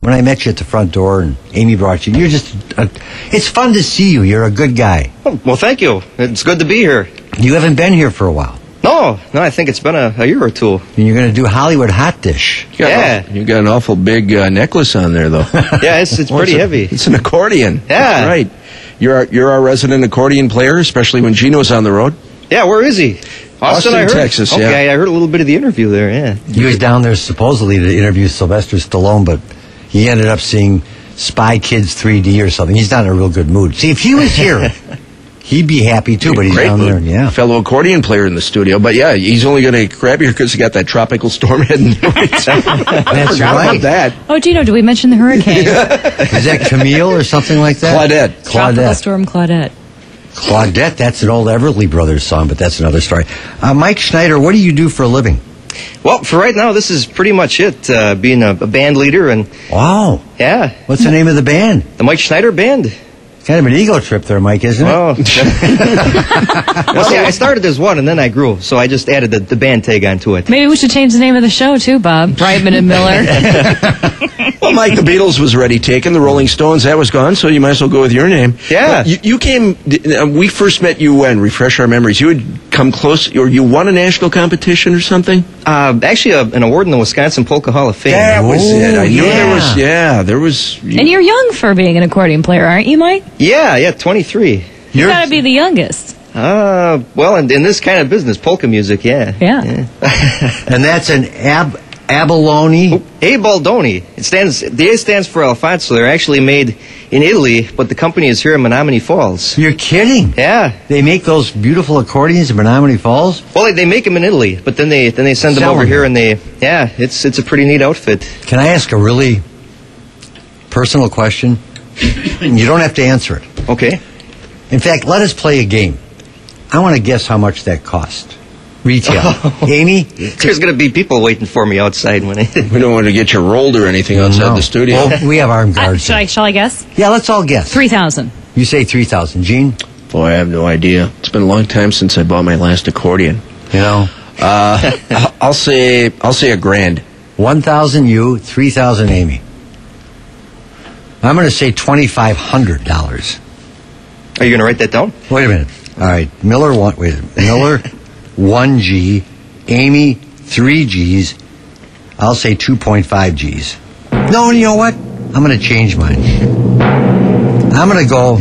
When I met you at the front door and Amy brought you, it's fun to see you. You're a good guy. Oh, well, thank you. It's good to be here. You haven't been here for a while. No, I think it's been a year or two. And you're going to do Hollywood Hot Dish. You got an awful big necklace on there, though. Yeah, it's pretty heavy. It's an accordion. Yeah. That's right. You're our resident accordion player, especially when Gino's on the road. Yeah, where is he? Austin, I heard. Texas, yeah. Okay, I heard a little bit of the interview there, yeah. He was down there supposedly to interview Sylvester Stallone, but he ended up seeing Spy Kids 3D or something. He's not in a real good mood. See, if he was here, he'd be happy too, but he's Great down mood. there. Yeah. Fellow accordion player in the studio. But yeah, he's only going to grab you because he got that tropical storm heading. That's Forgot right. about that. Oh, Gino, did we mention the hurricane? Is that Camille or something like that? Tropical Storm Claudette. Claudette, that's an old Everly Brothers song, but that's another story. Mike Schneider, what do you do for a living? Well, for right now, this is pretty much it, being a band leader and... Wow. Yeah. What's the name of the band? The Mike Schneider Band. Kind of an ego trip there, Mike, isn't it? Well, see, I started as one, and then I grew, so I just added the band tag onto it. Maybe we should change the name of the show, too, Bob. Brightman and Miller. Well, Mike, the Beatles was already taken. The Rolling Stones, that was gone, so you might as well go with your name. Yeah. You came, we first met you when? Refresh our memories. You had come close, or you won a national competition or something? Actually, an award in the Wisconsin Polka Hall of Fame. That was it. I knew yeah. there was... And you're young for being an accordion player, aren't you, Mike? Yeah, 23. You gotta be the youngest. Well, in this kind of business, polka music, yeah. Yeah. And that's an abalone. Abaldoni. The A stands for Alfonso. They're actually made in Italy, but the company is here in Menominee Falls. You're kidding? Yeah. They make those beautiful accordions in Menominee Falls? Well, they make them in Italy, but then they send them over here, and it's a pretty neat outfit. Can I ask a really personal question? You don't have to answer it. Okay. In fact, let us play a game. I want to guess how much that cost. Retail. Amy? There's going to be people waiting for me outside when We don't want to get you rolled or anything outside the studio. Well, we have armed guards. Shall I guess? Yeah, let's all guess. 3,000. You say 3,000. Gene? Boy, I have no idea. It's been a long time since I bought my last accordion. You know? I'll say $1,000. 1,000 you, 3,000 Amy. I'm going to say $2,500. Are you going to write that down? Wait a minute. All right. Miller 1G, Amy 3 Gs. I'll say 2.5 Gs. No, you know what? I'm going to change mine. I'm going to go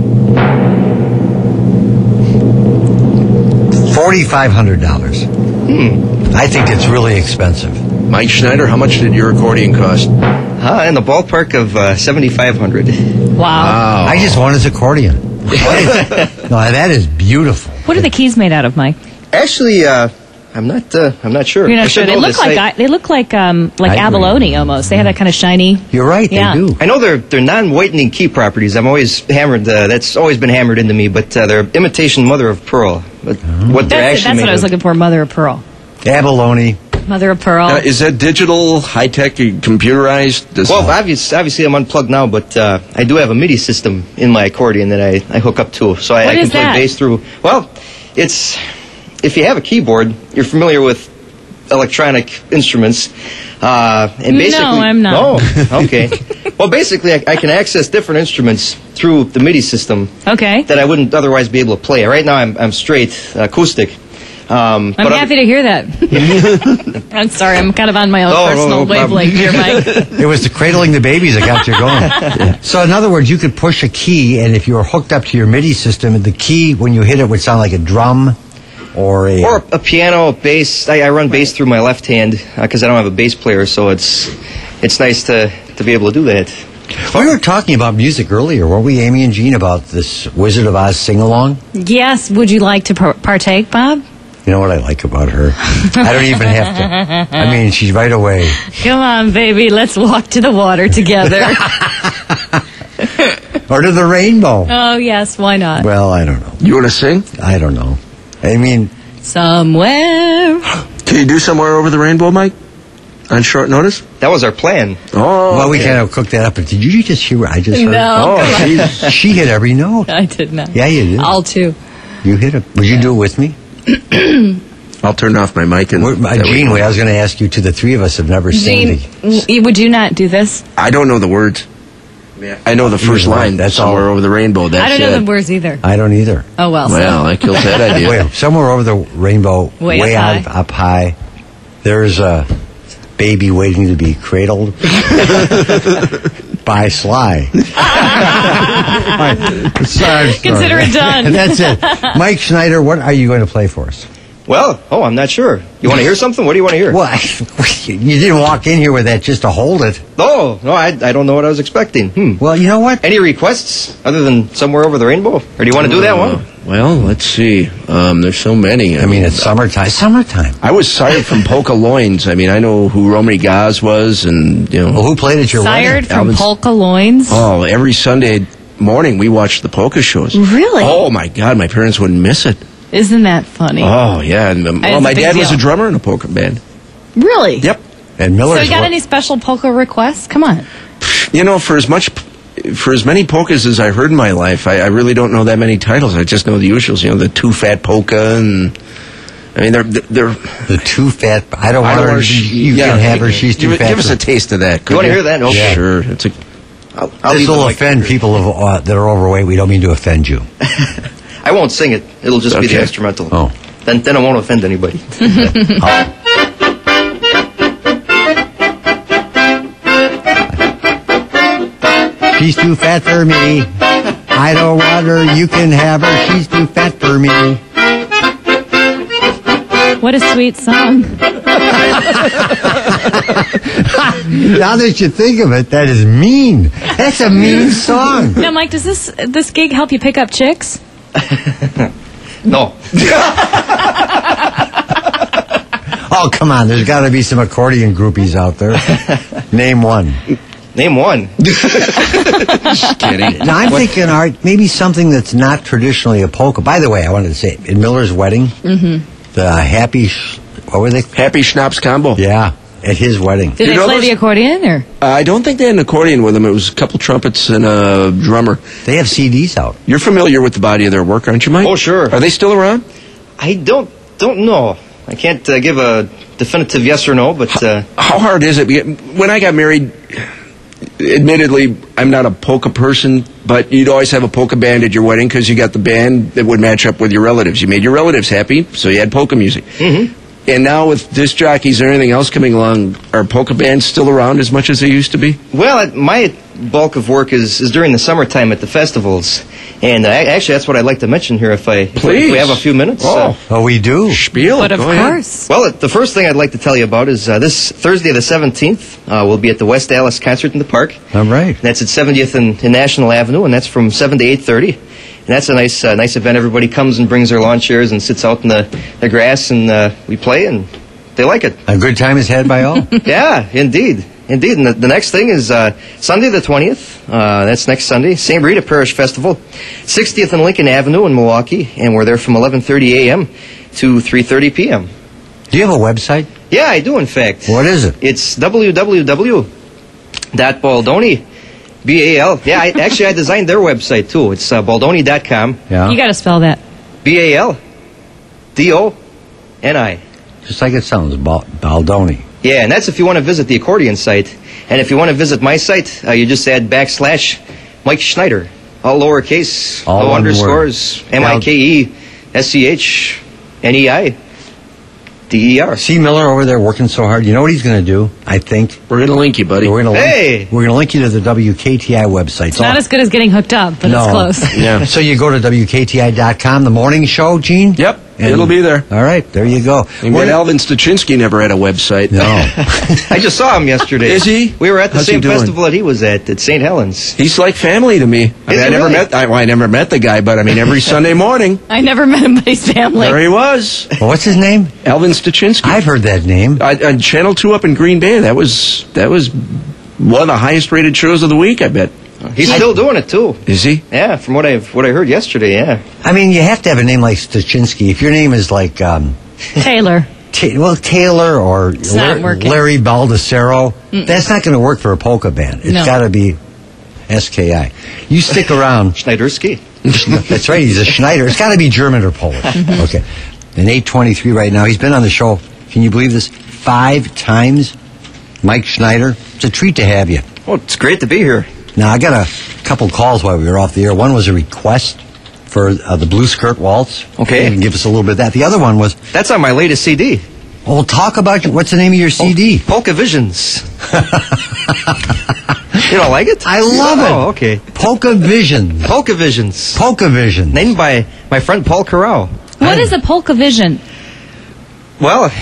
$4,500. I think it's really expensive. Mike Schneider, how much did your accordion cost? In the ballpark of $7,500. Wow. I just want his accordion. No, that is beautiful. What are the keys made out of, Mike? Actually, I'm not sure. You're I not should sure. They know look this. like abalone almost. They have that kind of shiny. You're right, Yeah. they do. I know they're non-whitening key properties. I'm always hammered. That's always been hammered into me. But they're imitation mother of pearl. But what they're That's actually what I was looking for. Mother of pearl. Abalone. Mother of pearl. Is that digital, high-tech, computerized? Well, obviously I'm unplugged now, but I do have a MIDI system in my accordion that I hook up to, so I can play bass through. Well, it's if you have a keyboard, you're familiar with electronic instruments, and basically, no, I'm not. Oh, okay. Well, basically, I can access different instruments through the MIDI system. Okay. That I wouldn't otherwise be able to play. Right now, I'm straight acoustic. I'm happy to hear that. I'm sorry, I'm kind of on my own personal wavelength here, Mike. It was the cradling the babies that got you going. So, in other words, you could push a key, and if you were hooked up to your MIDI system, the key, when you hit it, would sound like a drum or a piano, a bass. I run bass through my left hand because I don't have a bass player, so it's nice to be able to do that. We were talking about music earlier, weren't we, Amy and Gene, about this Wizard of Oz sing-along? Yes. Would you like to partake, Bob? You know what I like about her? I don't even have to. I mean, she's right away. Come on, baby. Let's walk to the water together. Or to the rainbow. Oh, yes. Why not? Well, I don't know. You want to sing? I don't know. I mean... Somewhere. Can you do Somewhere Over the Rainbow, Mike? On short notice? That was our plan. Oh, well, we can't cook that up. But did you just hear what I just heard? No. She hit every note. I did not. Yeah, you did. All two. You hit it. Would you do it with me? I'll turn off my mic. And Gene, I was going to ask you, too, the three of us have never seen Gene, would you not do this? I don't know the words. I know the first line. That's Somewhere Over the Rainbow. That's I don't know the words either. I don't either. Oh, well. Well, that kills that idea. Wait, Somewhere Over the Rainbow, way up high, there's a baby waiting to be cradled by Sly. Consider it done. And that's it. Mike Schneider, what are you going to play for us? Well, I'm not sure. You want to hear something? What do you want to hear? Well, you didn't walk in here with that just to hold it. Oh, no, I don't know what I was expecting. Well, you know what? Any requests other than Somewhere Over the Rainbow? Or do you want to do that one? Well, let's see. There's so many. I mean, it's summertime. I was sired from Polka Loins. I mean, I know who Romany Gaz was, and, Well, who played at your wedding? Sired from Polka Loins? Oh, every Sunday morning we watched the polka shows. Really? Oh, my God, my parents wouldn't miss it. Isn't that funny? Oh, yeah. And, my dad was a drummer in a polka band. Really? Yep. And Miller's. So you got any special polka requests? Come on. For as many polkas as I heard in my life, I really don't know that many titles. I just know the usuals. The Too Fat Polka, and I mean they're the Too Fat. I don't want her. You can have her. She's too fat. Give us a taste of that. You want to hear that? Okay. Yeah. Sure. This will offend people that are overweight. We don't mean to offend you. I won't sing it. It'll just be the instrumental. Oh. Then I won't offend anybody. She's too fat for me. I don't want her. You can have her. She's too fat for me. What a sweet song. Now that you think of it, that is mean. That's a mean song. Now, Mike, does this gig help you pick up chicks? No. Oh, come on. There's got to be some accordion groupies out there. Name one. Name one. Just kidding. Now, I'm thinking, Art, maybe something that's not traditionally a polka. By the way, I wanted to say, in Miller's wedding, the what were they? Happy Schnapps Combo. Yeah, at his wedding. Did they play the accordion? Or? I don't think they had an accordion with them. It was a couple trumpets and a drummer. They have CDs out. You're familiar with the body of their work, aren't you, Mike? Oh, sure. Are they still around? I don't know. I can't give a definitive yes or no, but... How hard is it? When I got married, admittedly, I'm not a polka person, but you'd always have a polka band at your wedding because you got the band that would match up with your relatives. You made your relatives happy, so you had polka music. Mm-hmm. And now with disc jockeys or anything else coming along, are polka bands still around as much as they used to be? Well, my bulk of work is during the summertime at the festivals. And actually, that's what I'd like to mention here if we have a few minutes. Oh, we do. Spiel. But of course. Well, the first thing I'd like to tell you about is this Thursday the 17th, we'll be at the West Dallas Concert in the Park. All right. And that's at 70th and National Avenue, and that's from 7 to 8:30. And that's a nice event. Everybody comes and brings their lawn chairs and sits out in the grass, and we play, and they like it. A good time is had by all? Yeah, indeed. And the next thing is Sunday the 20th. That's next Sunday. St. Rita Parish Festival, 60th and Lincoln Avenue in Milwaukee, and we're there from 11:30 a.m. to 3:30 p.m. Do you have a website? Yeah, I do, in fact. What is it? It's www.baldoni, B-A-L. Yeah, I designed their website, too. It's baldoni.com. Yeah. You got to spell that. B-A-L-D-O-N-I. Just like it sounds, Baldoni. Yeah, and that's if you want to visit the accordion site. And if you want to visit my site, you just add / Mike Schneider. All lowercase, all no underscores, MikeSchneider. See Miller over there working so hard. You know what he's going to do? I think we're going to link you, buddy. We're going to link you to the WKTI website. It's not as good as getting hooked up, but it's close. Yeah. So you go to WKTI.com, the morning show, Gene? Yep. It'll be there. All right, there you go. And Alvin Stachinsky never had a website. No. I just saw him yesterday. Is he? We were at the same festival that he was at St. Helens. He's like family to me. I never met the guy, but I mean, every Sunday morning. I never met him, but he's family. There he was. Well, what's his name? Alvin Stachinsky. I've heard that name. On Channel 2 up in Green Bay. That was one of the highest rated shows of the week, I bet. He's still doing it, too. Is he? Yeah, from what I heard yesterday, yeah. I mean, you have to have a name like Stachinsky. If your name is like... Taylor. Taylor or Larry Baldessaro, that's not going to work for a polka band. It's got to be SKI. You stick around. Schneiderski. That's right, he's a Schneider. It's got to be German or Polish. Okay. and 823 right now. He's been on the show, can you believe this, 5 times? Mike Schneider. It's a treat to have you. Well, it's great to be here. Now, I got a couple calls while we were off the air. One was a request for the Blue Skirt Waltz. Okay. You can give us a little bit of that. The other one was... That's on my latest CD. Well, talk about... What's the name of your CD? Polka Visions. You don't like it? I love it. Oh, okay. Polka Visions. Polka Visions. Polka Visions. Named by my friend Paul Corral. What is a polka vision? Well,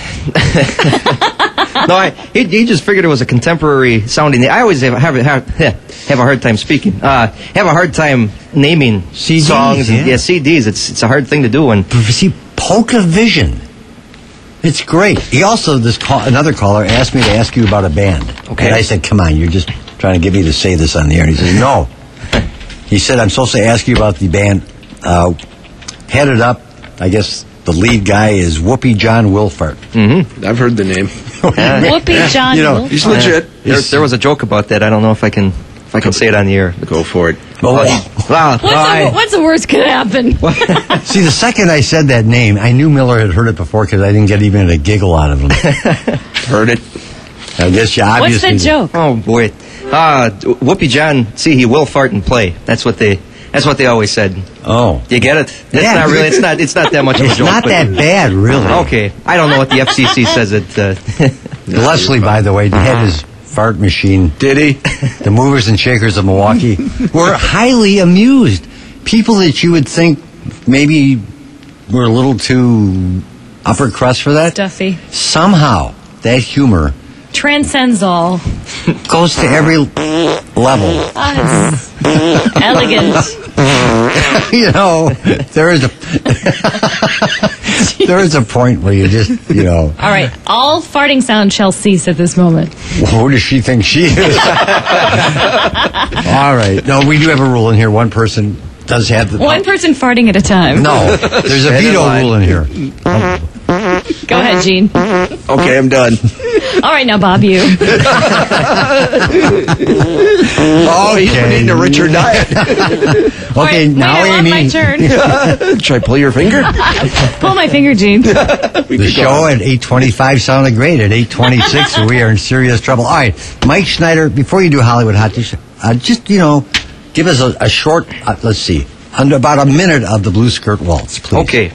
no, he just figured it was a contemporary sounding. I always have a hard time speaking. Have a hard time naming CDs, songs. Yeah. CDs. It's a hard thing to do. And see, Polka Vision. It's great. He also, another caller asked me to ask you about a band. Okay. And I said, come on, you're just trying to get me to say this on the air. And he said, no. He said, I'm supposed to ask you about the band. Headed up, I guess the lead guy is Whoopi John Wilfart. Mm-hmm. I've heard the name. Whoopi John Wilfart. He's legit. There was a joke about that. I don't know if I can say it on the air. Go for it. What's the worst could happen? See, the second I said that name, I knew Miller had heard it before because I didn't get even a giggle out of him. Heard it. I guess you obviously... What's the joke? Oh, boy. Whoopi John, see, he will fart and play. That's what they always said. Oh. You get it? It's not really, it's not that much of a joke. It's not that bad, really. Okay. I don't know what the FCC says it. Leslie, by the way, had his fart machine. Did he? The Movers and Shakers of Milwaukee were highly amused. People that you would think maybe were a little too upper crust for that. Stuffy. Somehow, that humor transcends all. Goes to every level. Elegant. You know, there is a point where you just, you know. All right, all farting sound shall cease at this moment. Well, who does she think she is? All right. No, we do have a rule in here. One person does have the... One person farting at a time. No, there's a veto rule in here. Go ahead, Gene. Okay, I'm done. All right, now, Bob, you. Oh, he's eating a richer diet. Okay, right, now Amy. My turn. Should I pull your finger? Pull my finger, Gene. The show at 8:25 sounded great. At 8:26, we are in serious trouble. All right, Mike Schneider, before you do Hollywood Hot Dish, just, you know, give us a short, let's see, under about a minute of the Blue Skirt Waltz, please. Okay.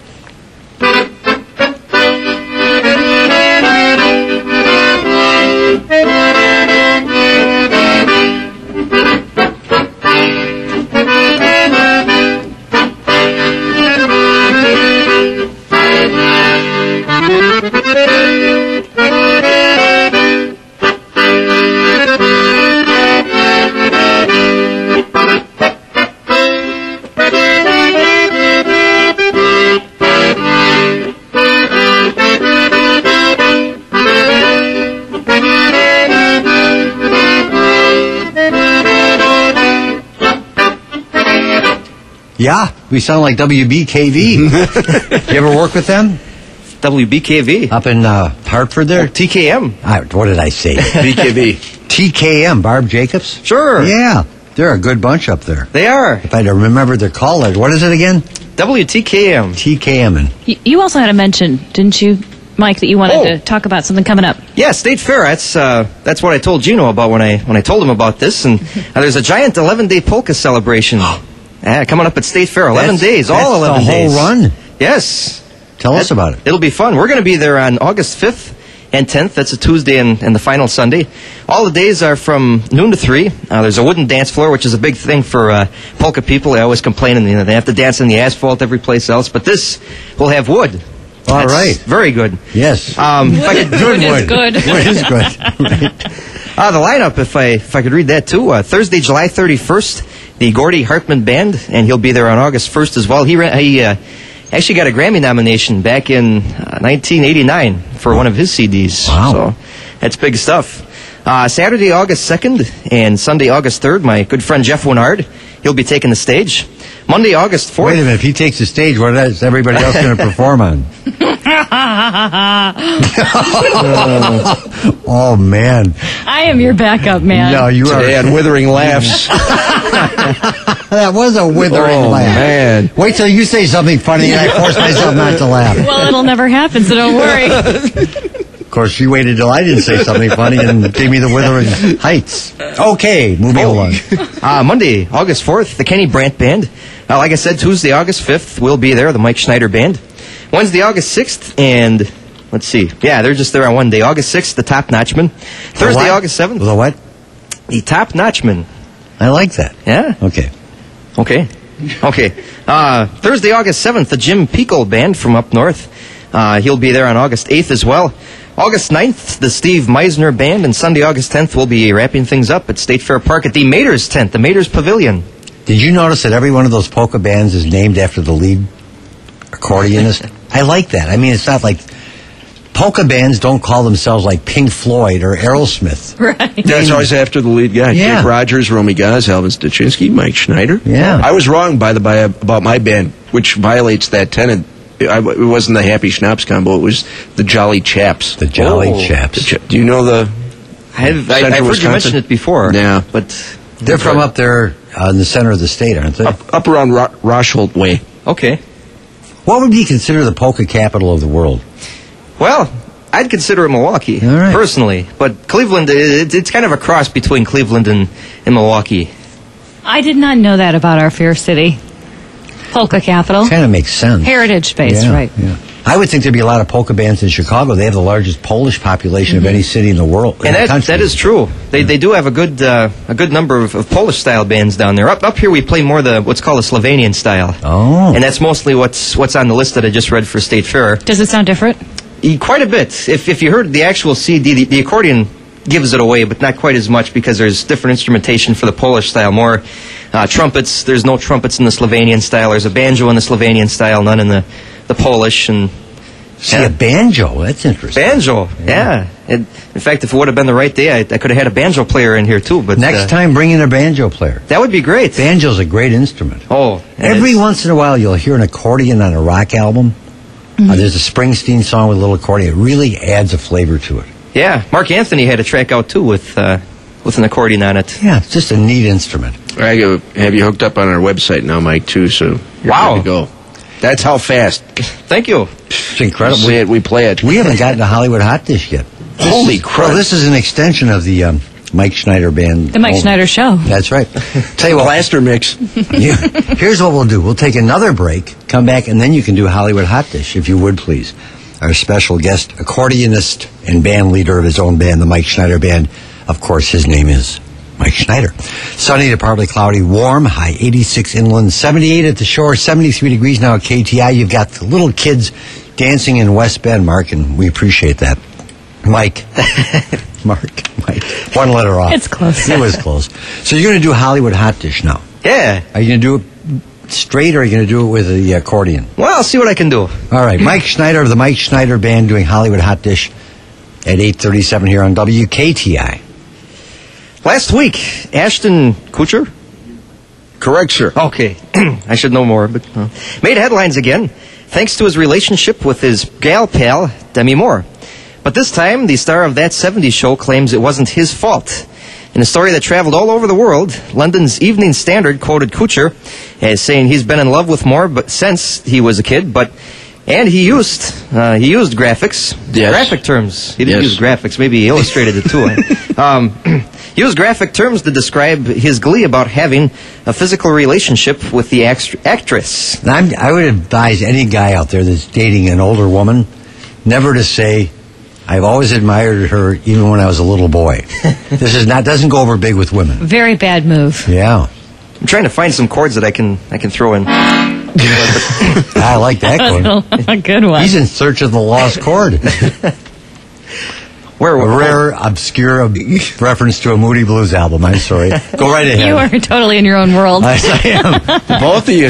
Yeah, we sound like WBKV. You ever work with them? WBKV. Up in Hartford there? TKM. What did I say? BKV. TKM, Barb Jacobs? Sure. Yeah, they're a good bunch up there. They are. If I remember their call, what is it again? WTKM. TKM. And You also had a mention, didn't you, Mike, that you wanted to talk about something coming up? Yeah, State Fair. That's what I told Gino about when I told him about this. And there's a giant 11-day polka celebration coming up at State Fair. 11 days, all 11 days. The whole run? Yes. Tell us about it. It'll be fun. We're going to be there on August 5th and 10th. That's a Tuesday and the final Sunday. All the days are from noon to 3. There's a wooden dance floor, which is a big thing for polka people. They always complain, and they have to dance in the asphalt every place else. But this will have wood. All right. Very good. Yes. Wood is good. Wood is good. The lineup, if I could read that too. Thursday, July 31st, the Gordy Hartman Band, and he'll be there on August 1st as well. He actually got a Grammy nomination back in 1989 for one of his CDs. Wow. So that's big stuff. Saturday, August 2nd, and Sunday, August 3rd, my good friend Jeff Winard, he'll be taking the stage. Monday, August 4th. Wait a minute, if he takes the stage, what is everybody else going to perform on? Oh, man. I am your backup, man. No, you Today are. on Withering Laughs. That was a withering laugh. Man. Wait till you say something funny and I force myself not to laugh. Well, it'll never happen, so don't worry. Of course, she waited till I didn't say something funny and gave me the withering heights. Okay, moving along. Monday, August 4th, the Kenny Brandt Band. Like I said, Tuesday, August 5th, we'll be there, the Mike Schneider Band. Wednesday, August 6th, and let's see. Yeah, they're just there on one day. August 6th, the Top Notchmen. Thursday, August 7th. The what? The Top Notchmen. I like that. Yeah? Okay. Thursday, August 7th, the Jim Peekle Band from up north. He'll be there on August 8th as well. August 9th, the Steve Meisner Band. And Sunday, August 10th, we'll be wrapping things up at State Fair Park at the Mater's tent, the Mater's Pavilion. Did you notice that every one of those polka bands is named after the lead accordionist? I like that. I mean, it's not like polka bands don't call themselves like Pink Floyd or Aerosmith. Right. That's always after the lead guy. Yeah. Jake Rogers, Romy Gaz, Alvin Stachinsky, Mike Schneider. Yeah. I was wrong, by the by, about my band, which violates that tenet. It wasn't the Happy Schnapps combo. It was the Jolly Chaps. The Jolly Chaps. Do you know the... I've heard you mention it before. Yeah. But They're from up there in the center of the state, aren't they? Up around Rosholt Way. Okay. What would be considered the polka capital of the world? Well, I'd consider it Milwaukee, personally. But Cleveland, it's kind of a cross between Cleveland and Milwaukee. I did not know that about our fair city. Polka capital. Kind of makes sense. Heritage-based, right. Yeah. I would think there'd be a lot of polka bands in Chicago. They have the largest Polish population of any city in the world. And that is true. They do have a good number of Polish-style bands down there. Up here we play more what's called the Slovenian style. Oh. And that's mostly what's on the list that I just read for State Fair. Does it sound different? Quite a bit. If you heard the actual CD, the accordion gives it away, but not quite as much because there's different instrumentation for the Polish style. More trumpets. There's no trumpets in the Slovenian style. There's a banjo in the Slovenian style, none in the Polish. And a banjo. That's interesting. Banjo, yeah. In fact, if it would have been the right day, I could have had a banjo player in here too. But next time, bring in a banjo player. That would be great. Banjo's a great instrument. Oh, every once in a while, you'll hear an accordion on a rock album. There's a Springsteen song with a little accordion. It really adds a flavor to it. Yeah, Mark Anthony had a track out too with an accordion on it. Yeah, it's just a neat instrument. I have you hooked up on our website now, Mike, too, so you're good to go. That's how fast. Thank you. It's incredible. We play it. We haven't gotten to Hollywood Hot Dish yet. Holy crap. Well, this is an extension of the Mike Schneider Band. The Mike Schneider Show. That's right. Tell you what. Blaster mix. Here's what we'll do. We'll take another break, come back, and then you can do Hollywood Hot Dish, if you would, please. Our special guest, accordionist and band leader of his own band, the Mike Schneider Band. Of course, his name is Mike Schneider. Sunny to partly cloudy, warm, high 86 inland, 78 at the shore, 73 degrees now at KTI. You've got the little kids dancing in West Bend, Mark, and we appreciate that. Mike. Mike. One letter off. It's close. It was close. So you're going to do Hollywood Hot Dish now. Yeah. Are you going to do it straight, or are you going to do it with the accordion? Well, I'll see what I can do. All right. Mike Schneider of the Mike Schneider Band doing Hollywood Hot Dish at 8:37 here on WKTI. Last week, Ashton Kutcher? Correct, sir. Okay. I should know more, but made headlines again, thanks to his relationship with his gal pal, Demi Moore. But this time, the star of that 70s show claims it wasn't his fault. In a story that traveled all over the world, London's Evening Standard quoted Kutcher as saying he's been in love with Moore since he was a kid, and he used graphics, graphic terms. He didn't use graphics. Maybe he illustrated it too. He used graphic terms to describe his glee about having a physical relationship with the actress. I would advise any guy out there that's dating an older woman never to say, "I've always admired her, even when I was a little boy." This doesn't go over big with women. Very bad move. Yeah. I'm trying to find some chords that I can throw in. I like that chord. A good one. He's in search of the lost chord. A rare, obscure reference to a Moody Blues album. I'm sorry. Go right ahead. You are totally in your own world. I am. Both of you.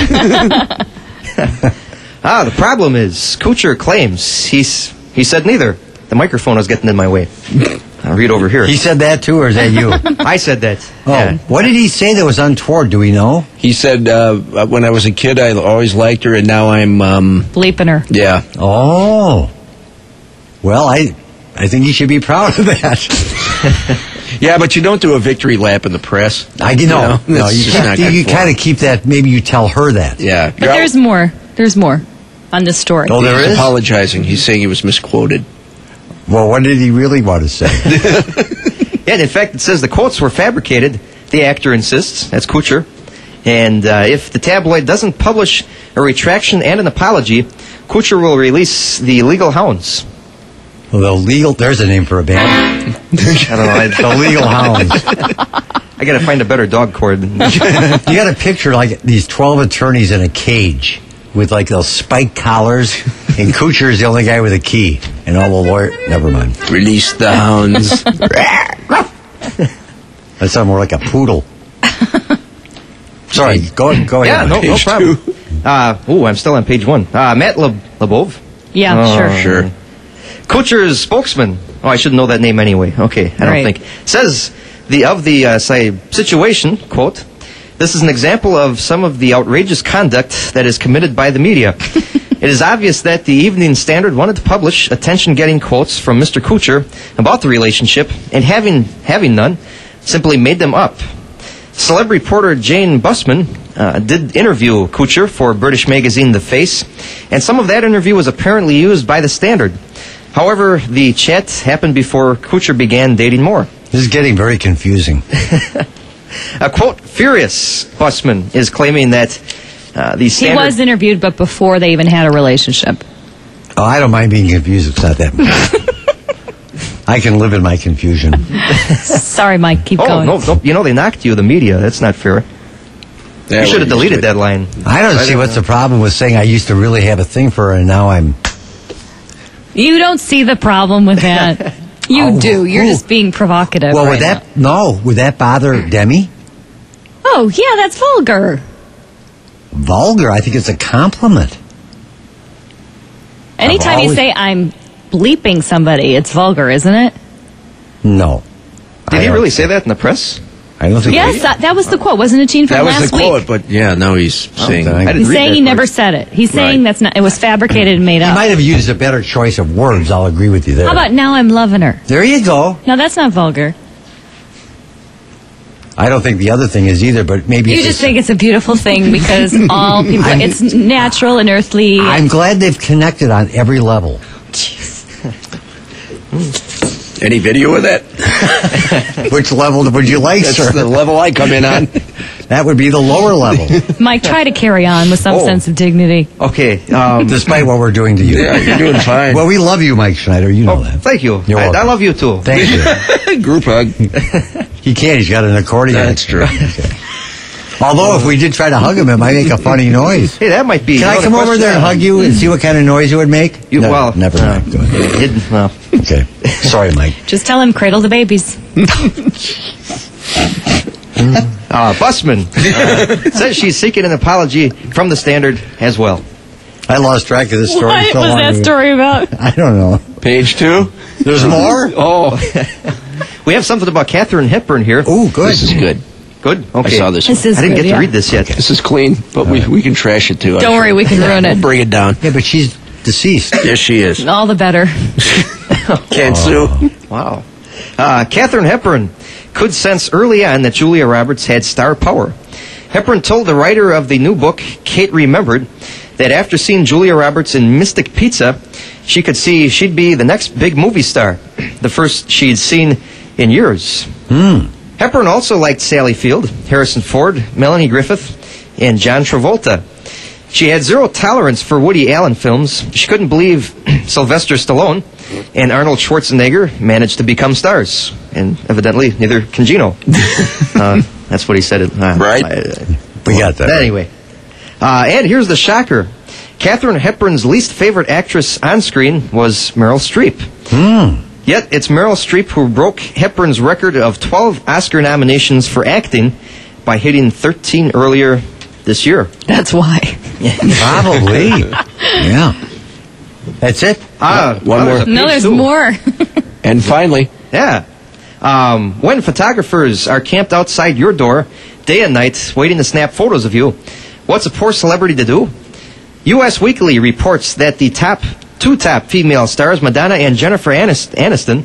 The problem is, Kutcher claims he said neither. The microphone was getting in my way. I'll read over here. He said that too, or is that you? I said that. Oh, yeah. What did he say that was untoward? Do we know? He said, when I was a kid, I always liked her, and now I'm... bleeping her. Yeah. Oh. Well, I think he should be proud of that. Yeah, but you don't do a victory lap in the press. No, you kind of keep that. Maybe you tell her that. Yeah, but there's more. There's more on this story. Oh, there is? He's apologizing. He's saying he was misquoted. Well, what did he really want to say? Yeah, and in fact, it says the quotes were fabricated. The actor insists. That's Kuchar. And if the tabloid doesn't publish a retraction and an apology, Kuchar will release the Legal Hounds. Well, there's a name for a band. I don't know. The Legal Hounds. I got to find a better dog cord. You got to picture like these 12 attorneys in a cage with like those spiked collars, and Kuchar is the only guy with a key, and all the lawyer. Never mind. Release the hounds. That sounds more like a poodle. Sorry, go ahead. Yeah, no problem. I'm still on page 1. Matt Labov. Yeah, Sure. Kuchar's spokesman. Oh, I should know that name anyway. Okay, I don't think. Says of the situation, quote, "This is an example of some of the outrageous conduct that is committed by the media. It is obvious that the Evening Standard wanted to publish attention-getting quotes from Mr. Kuchar about the relationship, and having none, simply made them up. Celeb reporter Jane Bussman did interview Kuchar for British magazine The Face, and some of that interview was apparently used by the Standard. However, the chat happened before Kuchar began dating more." This is getting very confusing. A quote, "Furious," Bussman is claiming that the Standard... He was interviewed, but before they even had a relationship. Oh, I don't mind being confused. It's not that much. I can live in my confusion. Sorry, Mike. Keep going. No, they knocked you, the media. That's not fair. You should have deleted that line. I don't see what's the problem with saying I used to really have a thing for her, and now I'm... You don't see the problem with that. You do. You're just being provocative. Well, would that bother Demi? Oh, yeah, that's vulgar. Vulgar? I think it's a compliment. Anytime you say I'm bleeping somebody, it's vulgar, isn't it? No. Did he really say that in the press? I don't think. Yes, that was the quote, wasn't it, Gene, from last week? That was the quote, but yeah, no, he's saying... He's saying he never said it. He's saying that's not. It was fabricated and made up. He might have used a better choice of words. I'll agree with you there. How about now I'm loving her? There you go. No, that's not vulgar. I don't think the other thing is either, but maybe... You just think it's a beautiful thing because all people... it's natural and earthly. I'm glad they've connected on every level. Any video of that? Which level would you like, That's sir? the level I come in on. That would be the lower level. Mike, try to carry on with some sense of dignity. Okay. Despite what we're doing to you. Yeah, you're doing fine. Well, we love you, Mike Schneider. You know that. Thank you. You're welcome. I love you, too. Thank you. Group hug. He can't. He's got an accordion. That's true. Okay. Although, if we did try to hug him, it might make a funny noise. Hey, that might be... Can I come over there and hug you and see what kind of noise it would make? Never mind. Go ahead. Okay. Sorry, Mike. Just tell him cradle the babies. Bussman says she's seeking an apology from the Standard as well. I lost track of this story. What was that story about? I don't know. Page 2? There's more? Oh. We have something about Katharine Hepburn here. Oh, good. This is good. Good? Okay. I saw this. I didn't get to read this yet. This is clean, but we can trash it too. Don't worry, we can ruin it. We'll bring it down. Yeah, but she's deceased. Yes, she is. All the better. Can't sue. Wow. Katharine Hepburn could sense early on that Julia Roberts had star power. Hepburn told the writer of the new book, Kate Remembered, that after seeing Julia Roberts in Mystic Pizza, she could see she'd be the next big movie star, the first she'd seen in years. Hepburn also liked Sally Field, Harrison Ford, Melanie Griffith, and John Travolta. She had zero tolerance for Woody Allen films. She couldn't believe Sylvester Stallone and Arnold Schwarzenegger managed to become stars. And evidently, neither can Gino. That's what he said. Right. We got that. Anyway. And here's the shocker. Katharine Hepburn's least favorite actress on screen was Meryl Streep. Yet it's Meryl Streep who broke Hepburn's record of 12 Oscar nominations for acting by hitting 13 earlier this year. That's why. Probably. Yeah. That's it? One more. No, there's more. And finally. Yeah. When photographers are camped outside your door day and night waiting to snap photos of you, what's a poor celebrity to do? U.S. Weekly reports that the two top female stars, Madonna and Jennifer Aniston,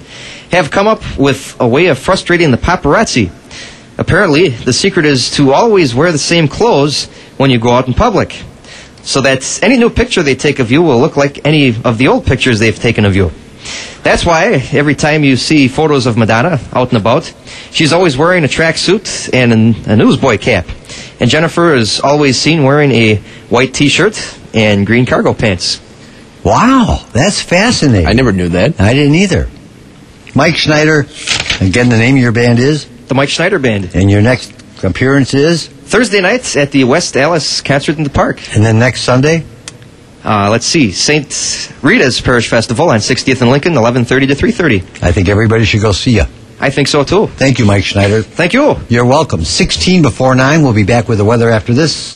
have come up with a way of frustrating the paparazzi. Apparently, the secret is to always wear the same clothes when you go out in public, so that any new picture they take of you will look like any of the old pictures they've taken of you. That's why every time you see photos of Madonna out and about, she's always wearing a tracksuit and a newsboy cap. And Jennifer is always seen wearing a white T-shirt and green cargo pants. Wow, that's fascinating. I never knew that. I didn't either. Mike Schneider, again, the name of your band is? The Mike Schneider Band. And your next appearance is? Thursday night at the West Allis Concert in the Park. And then next Sunday? Let's see, St. Rita's Parish Festival on 60th and Lincoln, 11:30 to 3:30. I think everybody should go see you. I think so, too. Thank you, Mike Schneider. Thank you. You're welcome. 16 before 9. We'll be back with the weather after this.